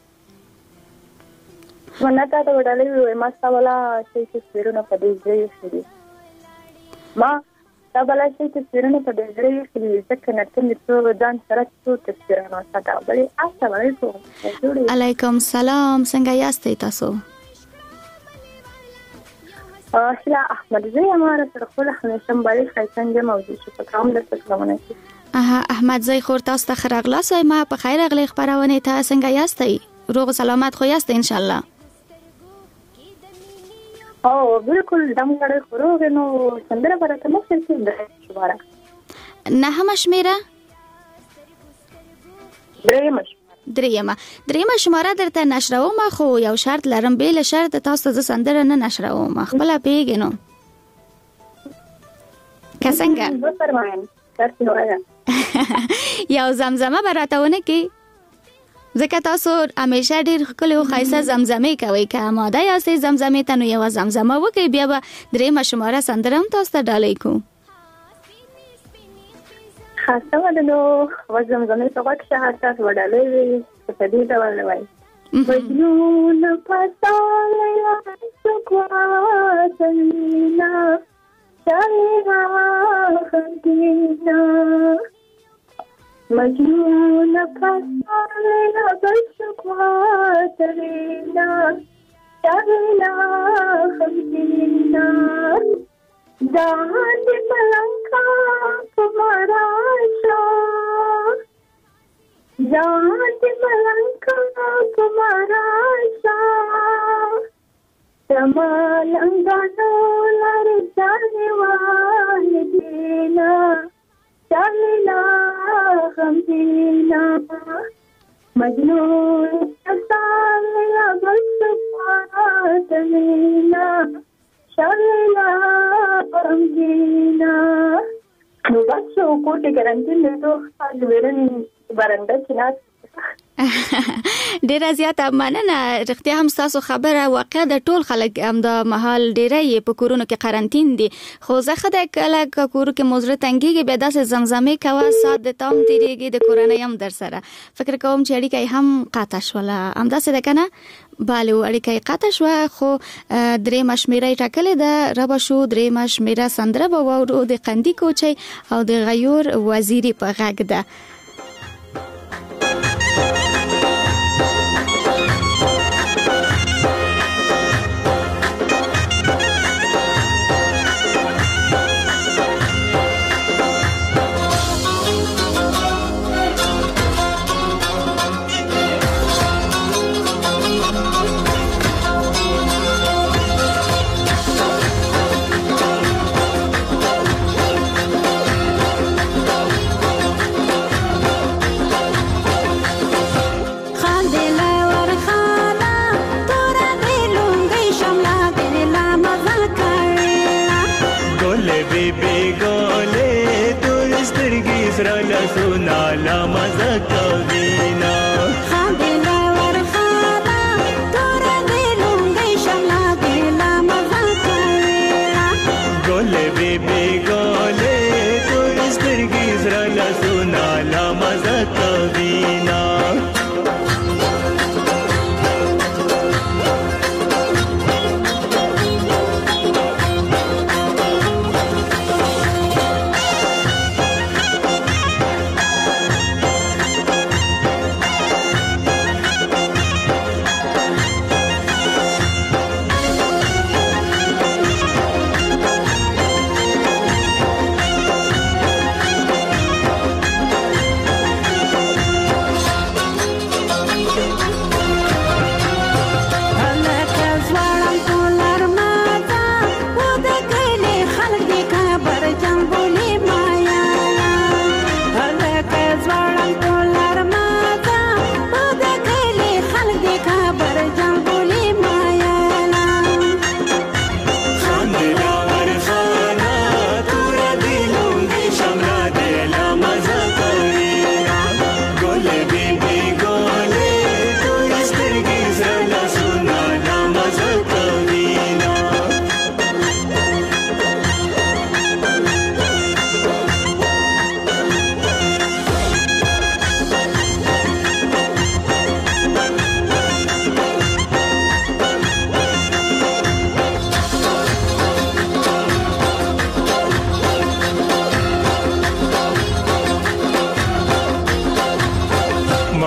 ونتا ته وډالې وې ما سوالا چې چې سپیرونه په دې ځای شي ما دا بل چې چې سپیرونه په دې ځای شي ځکه نرته مې څو ځان سره څو تفسیرونه ساته بلې السلام علیکم علیکم سلام څنګه یاستئ تاسو اشلا احمد زي اماره سره خپل همیشم باندې خیسنګ موضوع شو په کوم د څه اها احمد زي خور تاسو ته خراغلا سوي ما په خیر اغلی خبرونه ته څنګه یاستئ روغ سلامت خو یاستئ ان شاء الله او بالکل دم غړې خورو نو څنګه برته مو څه د شواره نه هم شمیره درېم درېمه درېمه شماره درته نشروم خو یو شرط لرم بیل شرط تاسو ته سندره نه نشروم خپل پیګنو کسنګ فرمایم شرط وایي یو زمزمه براتونه کی ځکه تاسو همیشه ډیر خپل او خایسه زمزمه کوي که آماده یاستئ زمزمه ته نو یو زمزمه وکي بیا به درېمه شماره سندره هم تاسو ته ډالۍ کو خاصه ودنو وزمزمه ته وکړه حتی وډالې په دې ډول وایي مجنون پساله سکوا سلینا شالینا خندینا مجنون پساله سکوا سلینا شالینا خندینا جان دې ملنګا تمہارا شاه جان دې ملنګا تمہارا شاه تملنګا نو لار جانې وای دینا چلنا غم دینا مجنون سالیا بس پاتلینا شالا امجینا نو بچو کوټه ګرانټین له خپل ورن برنده چنات ډیره زیاته مننه رښتیا هم تاسو خبره واقع د ټول خلک هم د محل ډیره په کورونو کې قرنټین دي خو زه خدای کله کورو کې مزره تنګيږي به داسې زمزمه کوا سات د تام تیریږي د کورنۍ هم در سره فکر کوم چې اړیکه هم قاطع شوله هم داسې ده کنه بالو اړیکه قاطع شو خو درې مشمیره ټاکلې ده رب شو درې مشمیره سندره به وورو د قندی کوچي او د غیور وزیری په غږ ده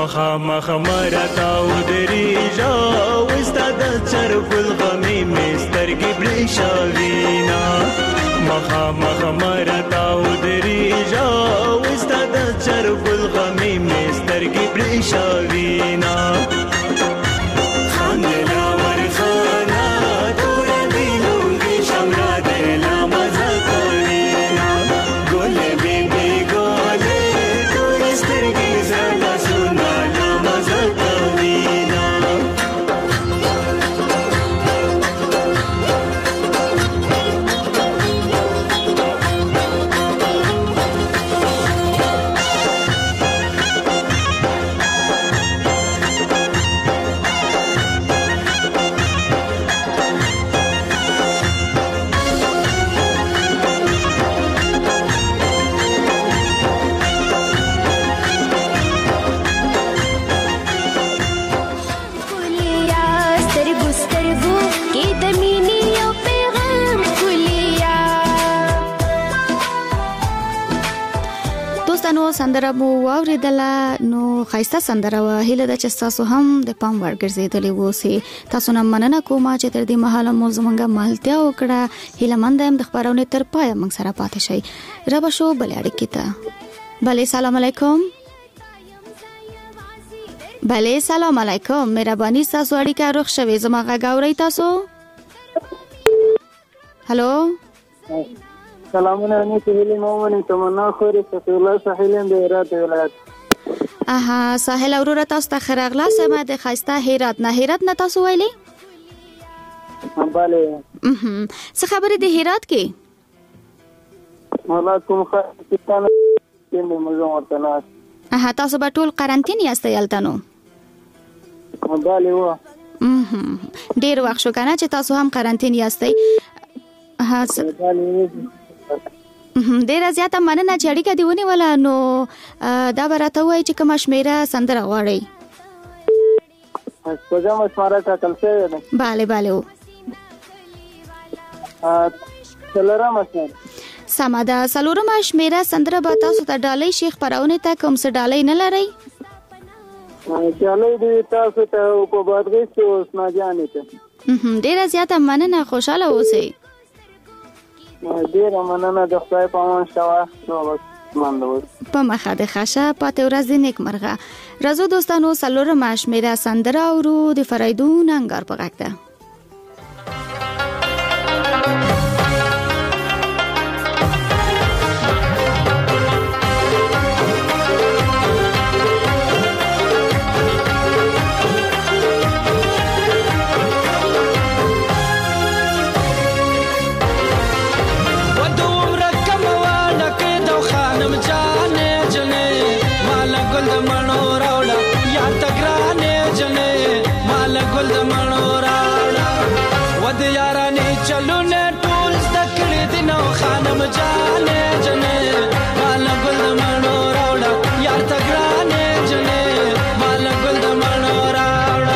مخا مخا مرتا ودریجا وستا د چرګل غمي مسترګي برښاوینا مخا مخا مرتا ودریجا وستا د چرګل غمي مسترګي برښاوینا خاندلا ورخانا تور دینونګي شمرا دلا مزه کولینا ګل بیبي ګل تور سترګي زړه سونا لا مزه کولینا نو سندره مو واوریدله نو خایسته سندره و هیله ده چې تاسو هم د پام وړ ګرځیدلی ووسئ. تاسو نه مننه کوم چې تر دې مهاله مو زموږ ملتیا وکړه. هیله مند یم د خبرونې تر پایه موږ سره پاتې شئ. رب شو بلې اړیکې ته. بلې سلام علیکم. بلې سلام علیکم. مهرباني تاسو اړیکه روغ شوي. زما غږ اورئ تاسو؟ هلو سلامونه نه سهیل مومن تمنا خوري صفی الله ساحلین د هرات ولایت. اها ساحل اورورا تاسو ته خراغلا سم د خاسته هرات نه هرات نه تاسو ویلي؟ بله. اها څه خبره د هرات کې؟ والله کوم خاصه نه موږ ورته نه. اها تاسو به ټول قرنټین یاست یالتانو؟ بله و. اها ډیر وخت شو کنه چې تاسو هم قرنټین یاستئ. اها ډیره زیاته مننه چې اړیکه دی ونیوله. نو دا به راته ووایي چې کومه شمېره سندره غواړئ؟ شپږمه شمېره ټاکل شوې ده. بله بله څلورمه شمېره. سمه ده. څلورمه شمېره سندره به تاسو ته ډالۍ شي خپرونې ته. کوم څه ډالۍ نه لرئ؟ ډالۍ دې تاسو ته په بادغیس کې حسنا جانې ته. ډیره زیاته مننه. خوشحاله اوسئ. ډیره مننه. د خدای په امان شوه. په مخه د خشه پاتې ورځ د نیک مرغه. راځو دوستانو څلورمه شمېره سندره اورو د فریدون انګار په غږ ده. چلو نه ټول ذکر دینو خانم جانې جنې مال ګل د مڼو راوړه یار تګرانې جنې مال ګل د مڼو راوړه.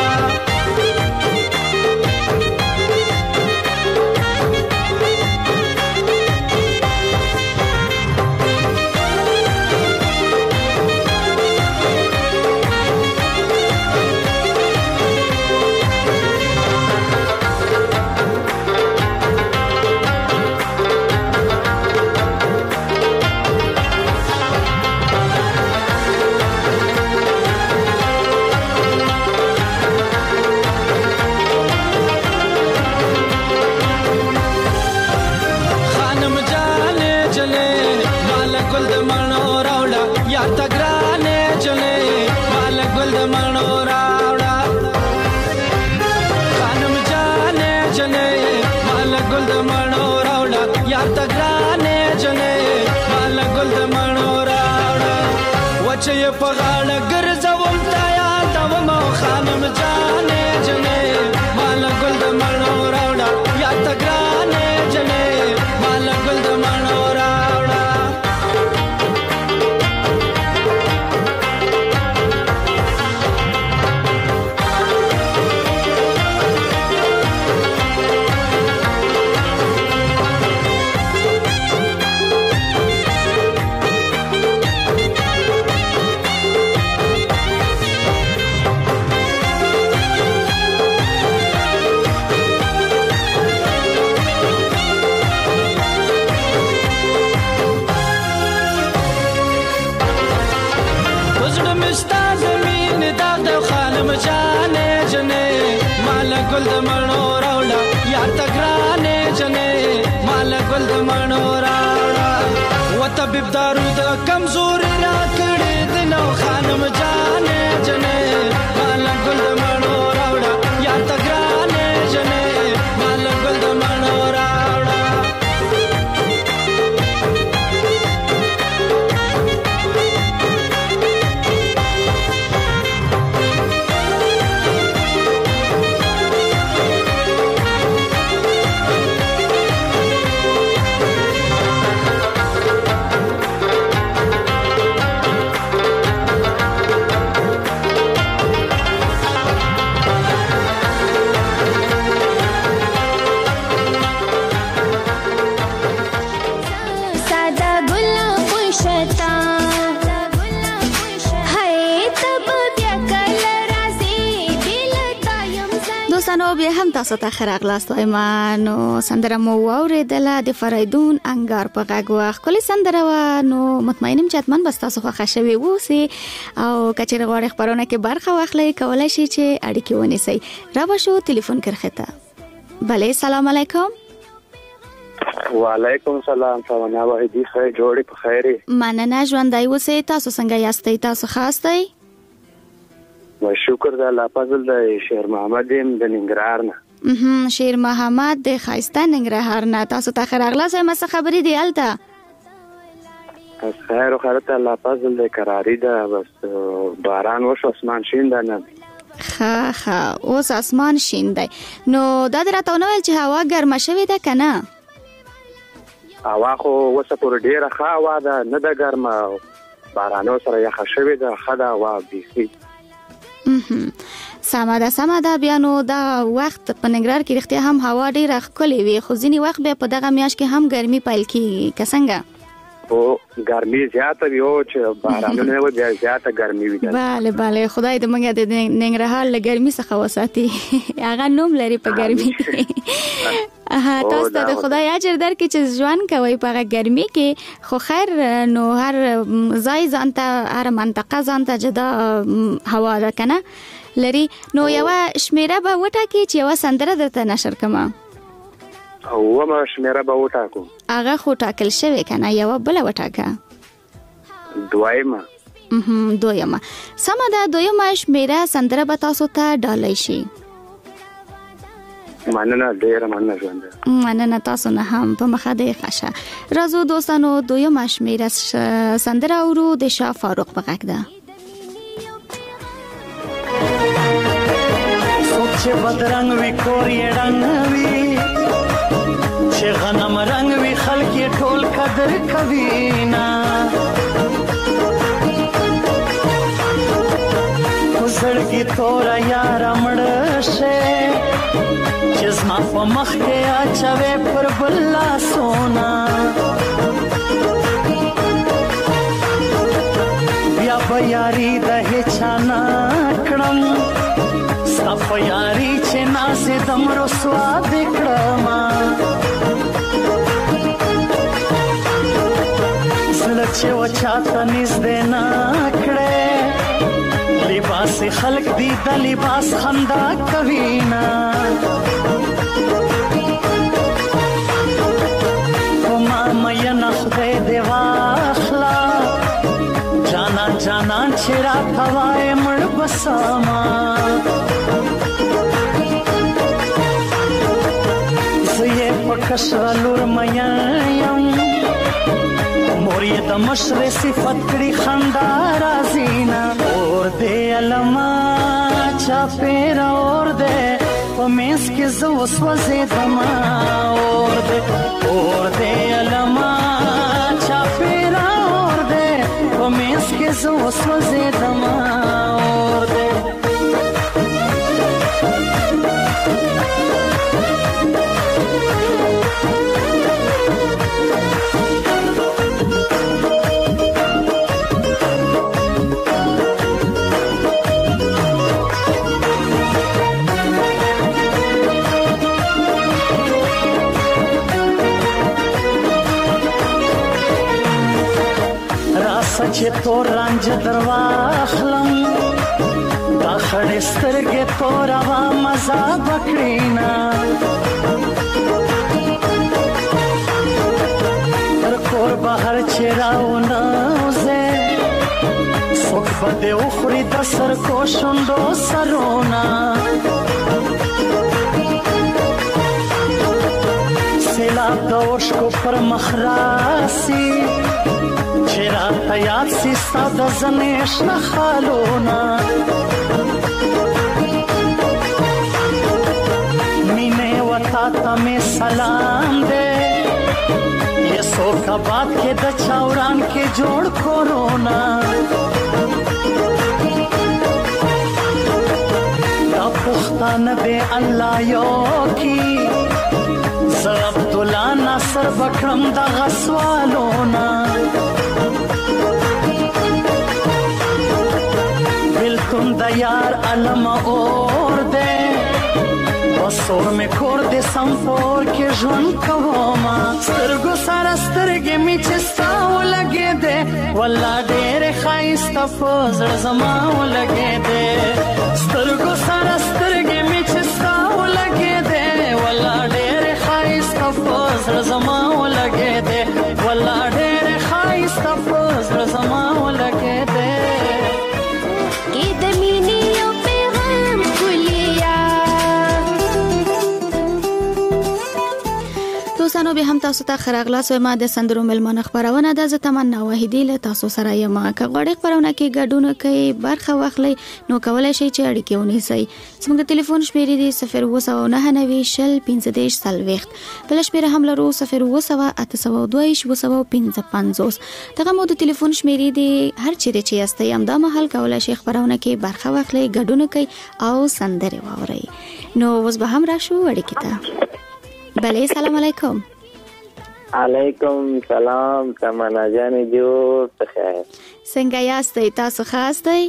چې په غاړه ګرځوم تا یادوم خانم جانې جنې مال ګل د مڼو راوړه یا ته ګرانې جنې مال ګل د مڼو راوړه. مړو راوړه یار ته ګرانې جنې مال ګل د مړو راوړه و طبيب دارو د کمزوري را کړې د نو خانم جانې جنې مال ګل د مړو راوړه یار ته ګرانې جنې مال ګل د مړو راوړه دوستانو بیا هم تاسو ته ښه راغلاست وایم. نو سندره مو واورېدله د فریدون انګار په غږ وه. ښکلې سندره وه. نو مطمئنم چې حتما به ستاسو خوښه شوې اوسي او که چېرې غواړئ خپرونه کې برخه واخلئ کولی شئ چې اړیکې ونیسئ. را به شو تلیفون کرښې ته. بله سلام علیکم. وعلیکم سلام. سوانا واحدي خیر جوړې په خیرې. مننه ژوندی اوسئ. تاسو څنګه یاستئ؟ تاسو ښه یاستئ؟ و شکر د الله فضل د شیر محمد د ننګرهار نه. شیر محمد د ښایسته ننګرهار نه. تاسو ته ښه راغلاست. څه خبرې دي هلته؟ خیر و خیرت الله فضل د کراري ده. بس باران وشو اسمان شین ده نه. ښه ښه اوس اسمان شین دی. نو دا دې راته ونه ویل چې هوا ګرمه شوې ده که نه؟ هوا خو اوسه پورې ډېره ښه هوا ده، نه ده ګرمه. بارانو سره یخه شوې ده. ښه ده هوا بیخي. سمه ده سمه ده. بیا نو دا وخت په ننګرهار کې رښتیا هم هوا ډېره ښکلې وي، خو ځینې وخت بیا په دغه میاشت کې هم ګرمي پیل کېږي که څنګه؟ او ګرمي زیاته وي او چې بارانونه وي بیا زیاته ګرمي وي. بله بله خدای دې موږ د ننګرهار له ګرمي څخه وساتي. هغه نوم لري په ګرمي کې. تاسو ته د خدای اجر درکړي چې ژوند کوئ په هغه ګرمي کې. خو خیر نو هر ځای ځان ته هر منطقه ځان ته جدا هوا ده که نه لري. نو یوه شمیره به وټاکئ چې یوه سندره درته نشر کړمه. اومه شمیره به وټاکو. هغه خو ټاکل شوې که نه؟ یوه بله وټاکه. دویمه. دویمه سمه ده. دویمه شمیره سندره به تاسو ته ډالۍ شي. مننه ډېره مننه ژوندی. مننه تاسو نه هم په مخه دې ښه. راځو دوستانو دویمه شمیره سندره اورو د شاه فاروق په غږ ده. څوک چې بدرنګ وي کور یې ړنګ وي، چې غنم رنګ وي خلک یې ټول قدر کوي نه. خو زړګي توره یاره مړه شې، چې زما په مخ کې اچوې پر بل لاسونه. بیا به یاري د هیچا نه کړم، ستا په یاري چې نازېدم رسوا دې کړمه. زړه چې و چاته نږدې نه کړې، لباس خلق دی د لباس خندا کوي نه. وما مینه خدای دې واخلا، جانا جانا چې راته وایې مړ بسما. زه یې په کشره لور مین یم، مور یې د مشرې صفت کړي خندا راځي نه. اور دې علما چاپېره اور دې په منځ کې زه وسوځېدمه. اور دې اور دې علما چاپېره اور دې په منځ کې زه وسوځېدمه. اور دې چې تور رنج درواخلم، دا خړې سترګې تورا وا مزا بکړینا تر کور بهر چراونه وزه څوک به دې وخوري د سر کو شونډو سرونه سیلاب د اوښکو پر مخ راسي چې راته یاد سي ستا د زنې شنه خالونه مینې وتا ته مې سلام دی یسوک آباد کې د چاوران کې جوړ کورونا دا پښتانه دې الله یو کی زه عبدالله ناصر بکرم د غسوالونا بلکم د یار علم اور دے وسور میں کور دے سمپور کے ژوند کوما سترګو سره سترګې می چستا ولګې دے والله ډېر خایسته فوزر زما ولګې دے سترګو سره سترګې می چستا ولګې دے والله ډېر خایسته فوزر زما ولګې دے والله ډېر خایسته فوزر زما ولګې دے کې د مینې یو پیغام کولیا دوستانو به هم تاسو ته خراغلاس و ما د سندرو ملمانه خبرونه د تمنا واحدی له تاسو سره یم که غوړې خبرونه کې ګډون کوي برخه واخلي نو کولای شئ چې اړیکه ونیسئ زموږ د ټلیفون شمیرې دي صفر اووه سوه نهه نوي شل پنځه دېرش څلوېښت بله شمیره هم لرو صفر اووه سوه اته سوه دوه ویشت اووه سوه پنځه پنځوس دغه مو د ټلیفون شمیرې دي هر چیرې چې یاستئ همدا مهال کولای شئ خبرونه کې برخه واخلئ ګډون کوي او سندرې واورئ نو اوس به هم راشو اړیکې ته بله سلام علیکم علیکم سلام تمنا جانې جوړ څه خیر څنګه یاستئ تاسو ښه یاستئ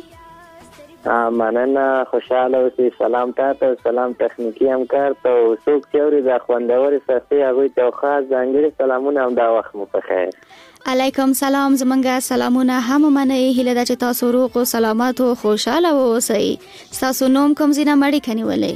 مننه خوشحاله اوسئ سلام تاته سلام تخنیکي همکار ته او څوک چې اوري دا خوندورې صفحې هغوی ته خاص ځانګړي سلامونه همدا وخت مو په خیر علیکم سلام زمونږ سلامونه هم منئ هیله ده چې تاسو روغ او سلامت او خوشحاله اوسئ ستاسو نوم کوم ځای نه مړی کنیولئ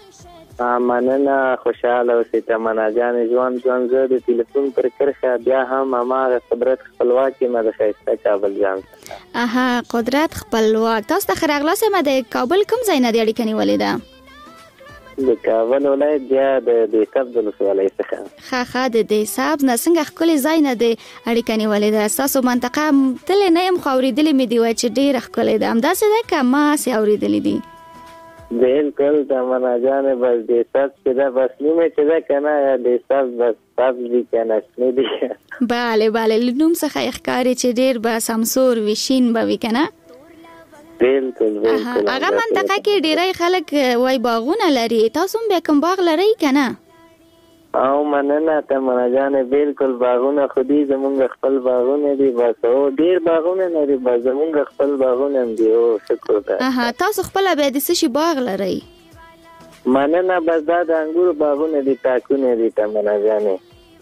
مننه خوشحاله اوسئ تمنا جانې ژوند ژوند زه د تلیفون پر کرښه بیا هم هماغه قدرت خپلواک یم د ښایسته کابل جام اها قدرت خپلواک تاسو ته ښه راغلاست یم د کابل کوم ځای نه د اړیکه نیولې ده د کابل ولایت بیا د دیساب د ولسوالۍ څخه ښه ښه د دیساب نه څنګه ښکلې ځای نه دی اړیکه نیولې ده ستاسو منطقه تللی نه یم خو اورېدلې مې دي وایي چې ډېره ښکلې ده همداسې ده که ما هسې اورېدلې دي بالکل تمنا جانې بس دیساب چې ده بس نومې چې ده که نه دیساب بس سبز دي که نه شنې دي بله بله له نوم څخه یې ښکاري چې ډېر به سمسور وي شین به وي که نه بالکل بالکل هغه منطقه کې ډېری خلک وای باغونه لري تاسو هم بیا کوم باغ لرئ که نه او مننه تمنا جانې بالکل باغونه خو دي زمونږ خپل باغونه دي بس او ډېر باغونه نه دي بس زمونږ خپل باغونه هم دي او شکر ده تاسو خپله بیا د څه شي باغ لرئ مننه بس دا د انګورو باغونه دي تاکونه دي تمنا جانې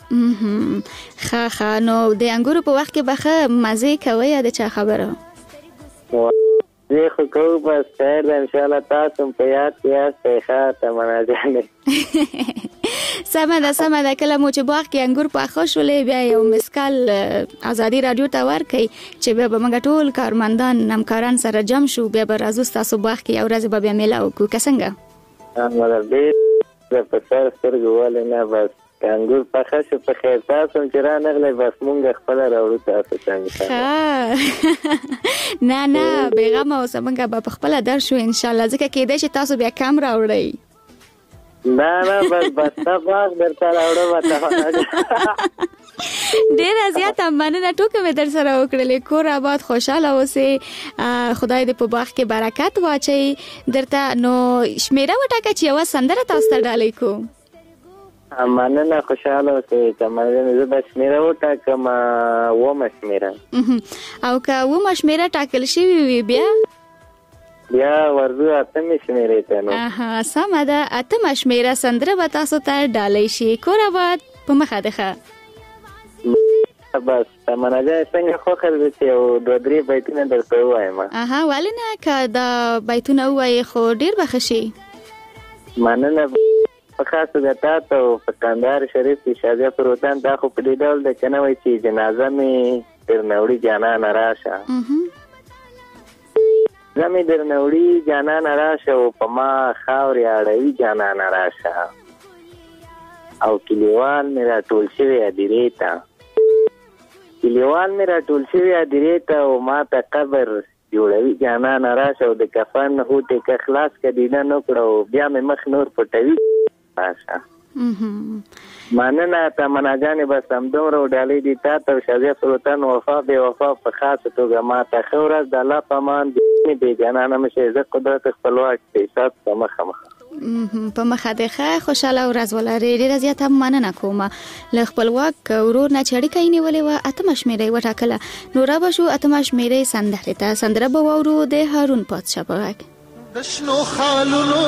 ښه ښه نو د انګورو په وخت کې به ښه مزې کوئ یا د چا خبره زه خو کوو بس خیر ده انشاءالله تاسو هم په یاد کې یاستئ ښه تمنا جانې سمه ده سمه ده کله مو چې باغ کې انګور پاخه شولې بیا یو مسکال ازادي رادیو ته ورکئ چې بیا به موږ ټول کارمندان همکاران سره جمع شو بیا به راځو ستاسو باغ کې یو ورځ به بیا میله وکړو که څنګه ډېر په سر سترګو ولې نه بس انګور پاخه شو په خیر تاسو هم چې رانغلی بس مونږ خپله راوړو تاسو ته نه نه بېغمه اوسه موږ به په خپله درشو انشاءالله ځکه کېدی چې تاسو بیا کم راوړئ نه نه بس بسته باغ درته راوړم ډېره زیاته مننه ټوکې مې در سره وکړلې کور آباد خوشحاله اوسئ خدای دې په باغ کې برکت واچوي درته نو شمیره وټاکه چې یوه سندره تاسو ته ډالۍ کو مننه خوشحاله اوسئ تمنا زه به شمیره وټاکم اوومه شمیره او که اوومه شمیره ټاکل شوې وي بیا بیا ورځو اتمې شمیرې ته نو سمه ده اتمه شمیره سندره به تاسو ته ډالۍ شي کور آباد په مخه ده ښه بس تمنا جان څنګه خو خل چې یو دوه درې بیتونه درته وایم. اها ولنه که دا بیتونه وایي خو ډیر بخښي. مننه په خاصه د تاسو په کندهار شریف کې شاده پروتان دا خو په دې ډول د کنه وای چې جنازه می تر نوړي جانان راشه. زمي در نوړي جانان راشه او په ما خاوري اړوي جانان راشه. او کلیوال میرا ټول شوی ادریتا کلیوال میرا ټول شوی ادریتا او ما ته قبر جوړوي جانان راشه او د کفن هوټه ک خلاص کړي نه نو کړو بیا مې مخ نور پټوي راشه. مننه تمنا جان بس هم دومره ډالۍ دي تاسو شاده سلطان وفا به وفا په خاصه توګه ما ته خورز د الله پامان دې به جانان مشه ز قدرت خپلواک احساس په مخه مخه په مخه ده خوشاله ورځ ولري. ډیره زیاته مننه کوم له خپلواک ورور نه چې اړیکه نیولې و اتم شمیرې وټاکله. نو را بشو اتم شمیرې سندره ته سندره به وورو د هارون پادشاه په د شنو خالونو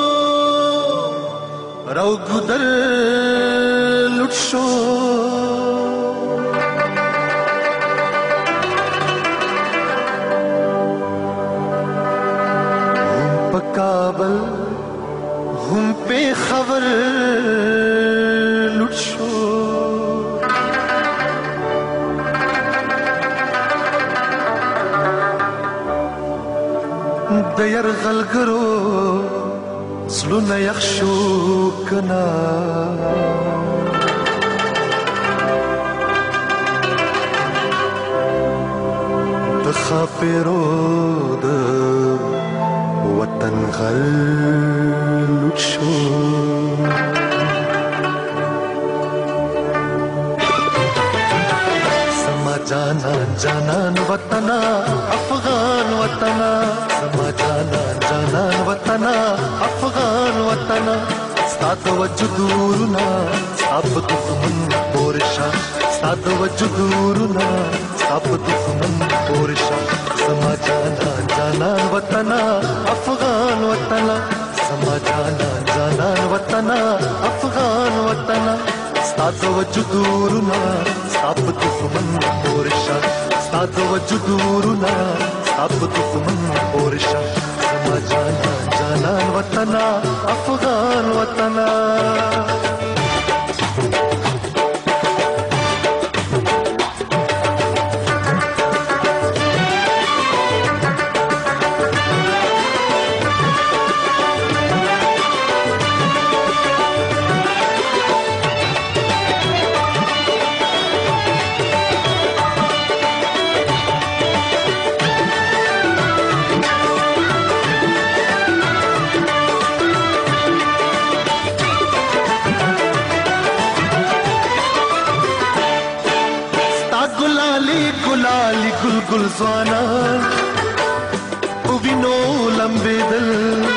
راو ګدر لټ شو په کابل هم په خبر لټ شو د يرغلګرو سلونه يخشو کنا د خاپرو د وطن غل لټ شو سما جانا جانان وطنا افغان وطنا سما جانا جانان وطنا افغان وطنا ستاد وجودورنا سب دښمن پورشا ستاد وجودورنا سب دښمن پورشا سما جانا جانان وطنا افغان وطنا سما جانا جانان وطنا افغان وطنا ستاد وجودورنا سب دښمن پورشا ستاد وجودورنا سب دښمن پورشا سما جانا جانان وطنا افغان وطنا گل زوانا او وینو لمبیدل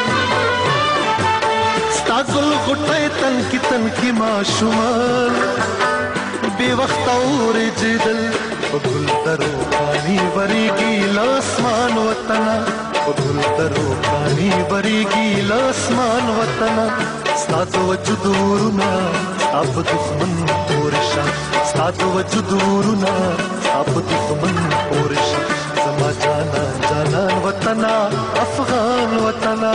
ستا گل غټه تن کی تن کی ماشومان بے وخت اور جدل گل درو پانی وریگی لاسمان وطنا گل درو پانی وریگی لاسمان وطنا ستا وجودورنا اب دښمن پورشا ستا وجودورنا اب دښمن پورشا سما جانا جانان وطنا افغان وطنا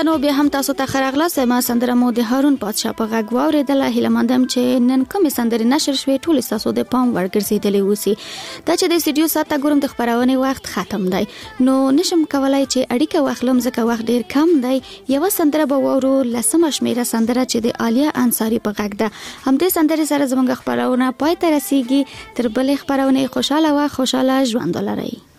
اوریدونکو بیا هم تاسو ته خراغلاست. ما سندره مو د هارون پادشاه په غږ واوریدله. هیله مندم چې نن کومې سندرې نشر شوې ټول تاسو د پام ورګرځېدلې وسی. دا چې د استودیو ساته ګورم د خبرونه وخت ختم دی نو نشم کولای چې اړیکه واخلم ځکه وخت ډیر کم دی. یو سندره به وورو لسمه شمیره سندره چې د عالیه انصاری په غږ ده. هم دې سندرې سره زموږ خبرونه پای ته رسیږي. تر بلې خبرونه خوشاله وا خوشاله ژوند ولرئ.